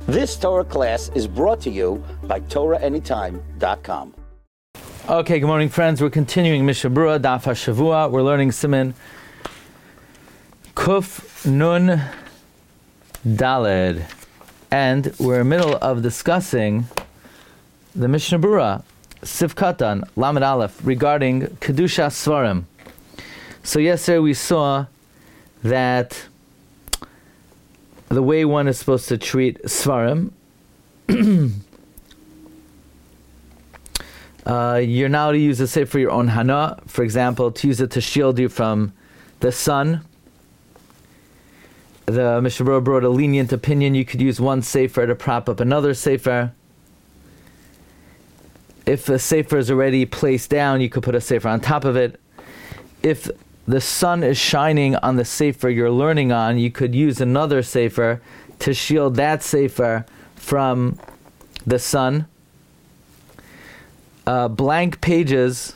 This Torah class is brought to you by TorahAnytime.com. Okay, good morning, friends. We're continuing Mishnah Berurah, Daf HaShavua. We're learning Siman Kuf Nun Daled. And we're in the middle of discussing the Mishnah Berurah, Sif Katan, Lamed Aleph, regarding Kedusha Svarim. So yesterday we saw that the way one is supposed to treat Svarim, you're now to use it, say, for your own Hana, for example, to use it to shield you from the sun. The Mishnah Berurah brought a lenient opinion. You could use one sefer to prop up another sefer. If a sefer is already placed down, you could put a sefer on top of it. If the sun is shining on the sefer you're learning on, you could use another sefer to shield that sefer from the sun. Blank pages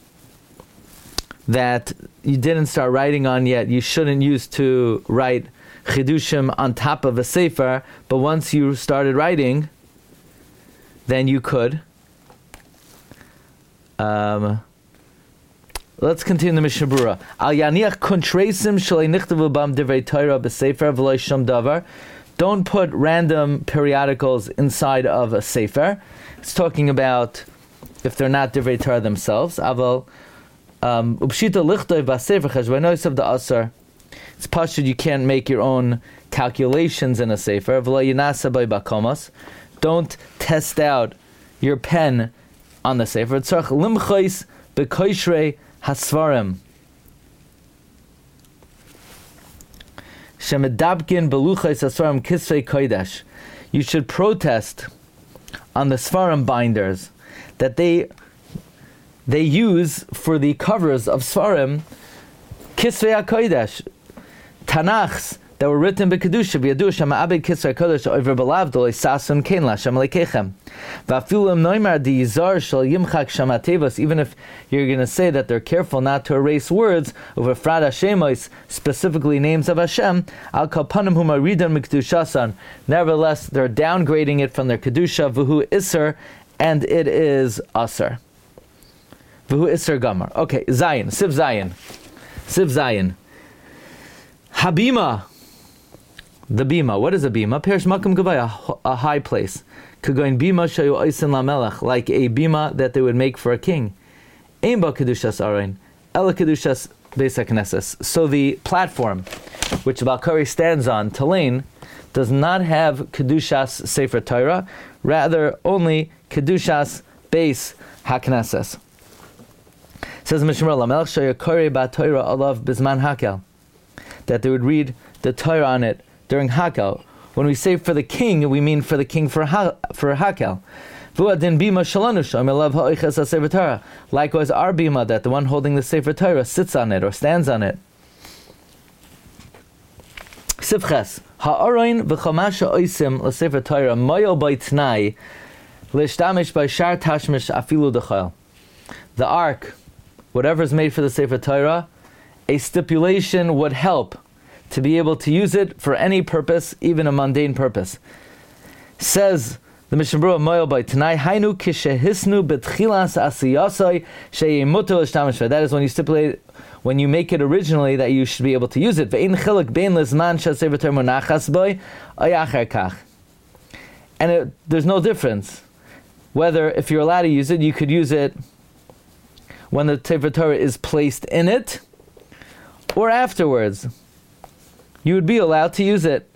that you didn't start writing on yet, you shouldn't use to write chidushim on top of a sefer, but once you started writing, then you could. Let's continue the Mishnah Berurah. Al yaniach kontresim shalei nichtavu bam divrei Torah b'sefer v'lo shum davar. Don't put random periodicals inside of a sefer. It's talking about if they're not divrei Torah themselves. Aval upshita lichtoi b'sefer cheshbonos the asar. It's pashut, you can't make your own calculations in a sefer. V'lo yinasa by bakomos. Don't test out your pen on the sefer. Tzarch limchos b'koishrei hasvarim shemedabkin beluchos hasvarim kisvei kodesh. You should protest on the svarim binders that they use for the covers of svarim kisvei hakodesh, Tanachs that were written by Kedusha, v'yadu shama abed kisvei kodesh over belavdol isasun kein lashem lekechem. V'afilu noimar diizar shal yimchak shamatevos. Even if you're going to say that they're careful not to erase words over frad Hashemos, specifically names of Hashem, al kalpanim hu maridan mikdushasan. Nevertheless, they're downgrading it from their kedusha v'hu iser, and it is aser. V'hu iser gamar. Okay, Zayin, Siv Zayin. Habima. The bima. What is a bima? Perish makom gavaya, a high place. Kagoin bima shayu oisin lamelech, like a bima that they would make for a king. Ein ba kedushas arain, ela kedushas beis hakneses. So the platform, which Balkari stands on, Talain, does not have kedushas sefer Torah, rather only kedushas beis hakneses. Says Mishnah Berurah, lamelech shayu kori ba Torah alav bizman hakel, that they would read the Torah on it during Hakel. When we say for the king, we mean for the king for Hakel. Likewise, our bima, that the one holding the Sefer Torah sits on it or stands on it. Sivches ha'aroin v'chomasha oisim l'Sefer Torah moyo b'itnai l'shtamish b'shar tashmish afilu d'chayil. The ark, whatever is made for the Sefer Torah, a stipulation would help to be able to use it for any purpose, even a mundane purpose. Says the Mishnah Berurah Moyel by Tanai, Hainu kishehisnu betchilas asiyasai sheyemutu l'shtamish. That is when you stipulate, when you make it originally, that you should be able to use it. Ve'in chilek bein lizman shesefer Torah monachas boy ayacher kach. And there's no difference whether, if you're allowed to use it, you could use it when the Sefer Torah is placed in it, or afterwards. You would be allowed to use it.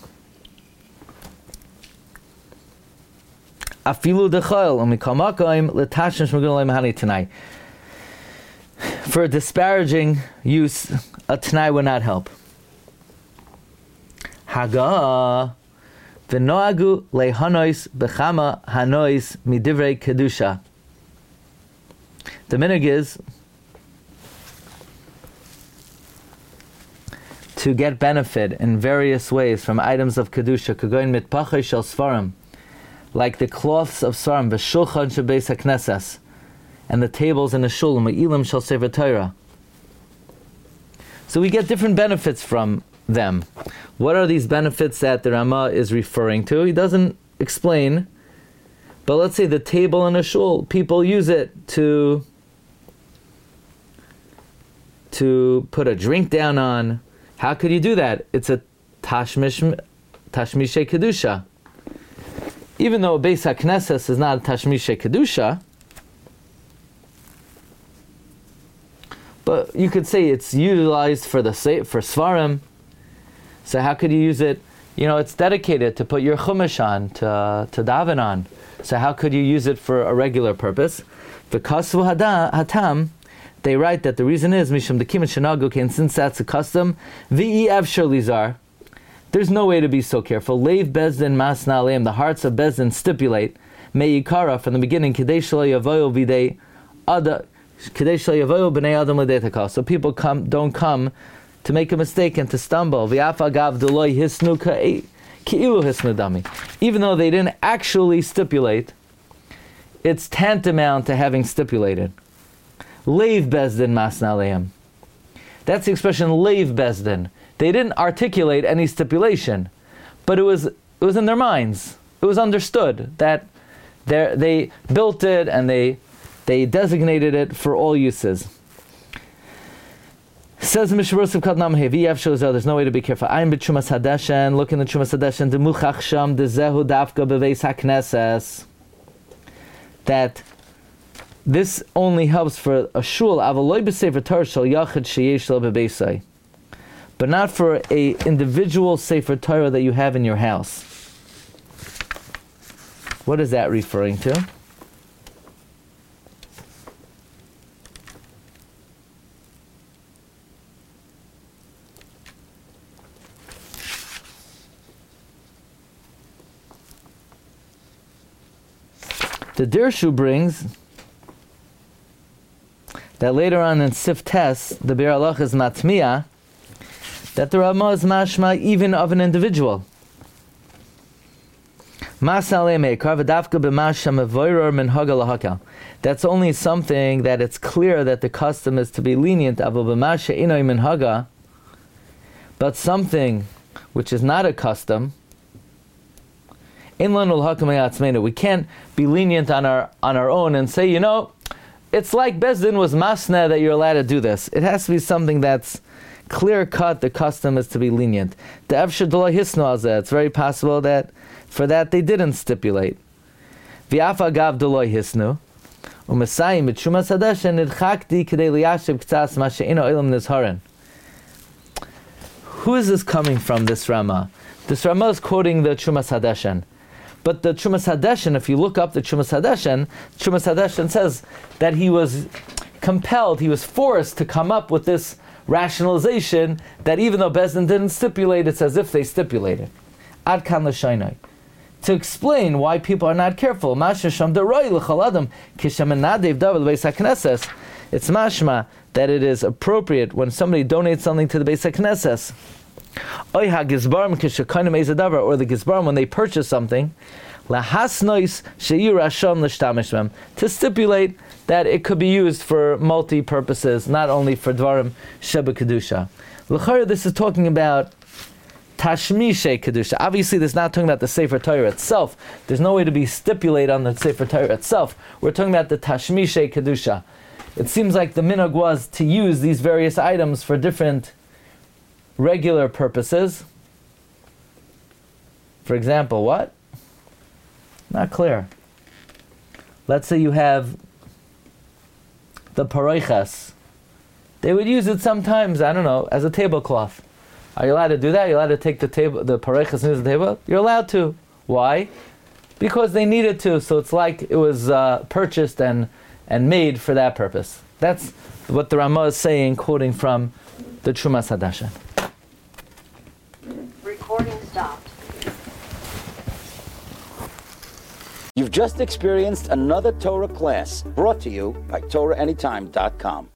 Afilu dechayil umikamakoim letashim shmugul mahani tanai. For disparaging use, a tanai would not help. Haga v'noagu lehanois bechama hanois midivrei kedusha. The minhag is to get benefit in various ways from items of kedusha, kagoin mitpachay shel svarim, like the cloths of svarim, v'shulchan shebeis haknesses, and the tables in the shul, me'ilim shel sefer Torah. So we get different benefits from them. What are these benefits that the Rama is referring to? He doesn't explain, but let's say the table in a shul, people use it to put a drink down on. How could you do that? It's a tashmishe kedusha. Even though Beis HaKnesses is not a tashmishe kedusha, but you could say it's utilized for svarim. So how could you use it? It's dedicated to put your chumash on, to daven on. So how could you use it for a regular purpose? V'kasvu hatam, they write that the reason is mishum dekim shenagu, and since that's a custom, v'i avshar lizar, there's no way to be so careful. Leiv bezdin masna aleim, the hearts of bezdin stipulate me'ikara from the beginning, kedei shelo yavoyu v'dei ada, kedei shelo yavoyu b'nei adam l'dei takal. So people don't come to make a mistake and to stumble. V'afa gav deloi hisnu ki'ilu hisnu dami. Even though they didn't actually stipulate, it's tantamount to having stipulated. Leiv bezdin masna aleim. That's the expression leiv bezdin. They didn't articulate any stipulation, but it was in their minds. It was understood that they built it and they designated it for all uses. Says Mishnah Kadnam Hevi shows there's no way to be careful. I'm b'Trumas Hadeshen. Look in the Trumas Hadeshen. Demuchach sham dezehu dafka beveis hakneses. That this only helps for a shul. Avaloi b'sefer Torah shel yachid sheyesh lo bebeisai. But not for a individual Sefer Torah that you have in your house. What is that referring to? The Dirshu brings that later on in Sif Tes, the Bir Halach is matmiya, that the Rama is mashma even of an individual. That's only something that it's clear that the custom is to be lenient, but something which is not a custom, we can't be lenient on our own and say, it's like Bezdin was masna that you're allowed to do this. It has to be something that's clear cut. The custom is to be lenient. The Efshar D'Lo Hisnu, it's very possible that for that they didn't stipulate. V'afa gav D'Lo Hisnu, u'mesayim b'Trumas Hadeshen nidchakti k'dei liyashiv k'tzas ma she'ino olam nizharin. Who is this coming from, this Rama? This Rama is quoting the Trumas Hadeshen. But the Trumas Hadeshen, if you look up the Trumas Hadeshen says that he was compelled, he was forced to come up with this rationalization that even though Bezdin didn't stipulate, it's as if they stipulated. Ad kan l'shaynai. To explain why people are not careful. It's mashma that it is appropriate when somebody donates something to the Beis HaKnesses. Or the Gizbarim, when they purchase something, to stipulate that it could be used for multi-purposes, not only for Dvarim Sheba Kedusha. L'chara, this is talking about Tashmishe Kedusha. Obviously, this is not talking about the Sefer Torah itself. There's no way to be stipulated on the Sefer Torah itself. We're talking about the Tashmishe Kedusha. It seems like the minhag was to use these various items for different regular purposes. For example, what? Not clear. Let's say you have the paroiches. They would use it sometimes, I don't know, as a tablecloth. Are you allowed to do that? You're allowed to take the paroiches and use the table? You're allowed to. Why? Because they needed to, so it's like it was purchased and made for that purpose. That's what the Rama is saying, quoting from the Trumas Hadeshen. Recording stopped. You've just experienced another Torah class brought to you by TorahAnytime.com.